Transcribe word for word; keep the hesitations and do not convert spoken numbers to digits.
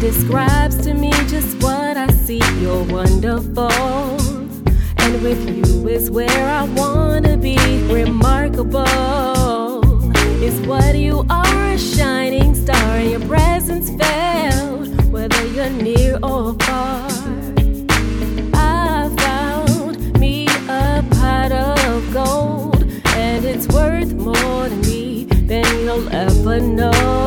describes to me just what I see. You're wonderful, and with you is where I wanna be. Remarkable is what you are, a shining star, and your presence felt whether you're near or far. I found me a pot of gold, and it's worth more to me than you'll ever know.